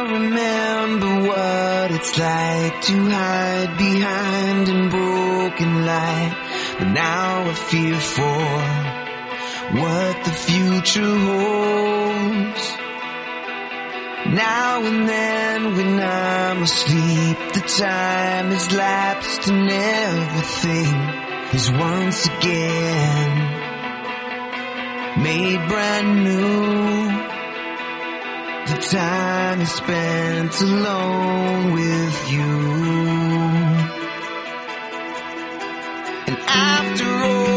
remember what it's like to hide behind a broken light. But now I fear for what the future holds. Now and then when I'm asleep, the time has lapsed and everything is once again made brand new. The time is spent alone with you. And after all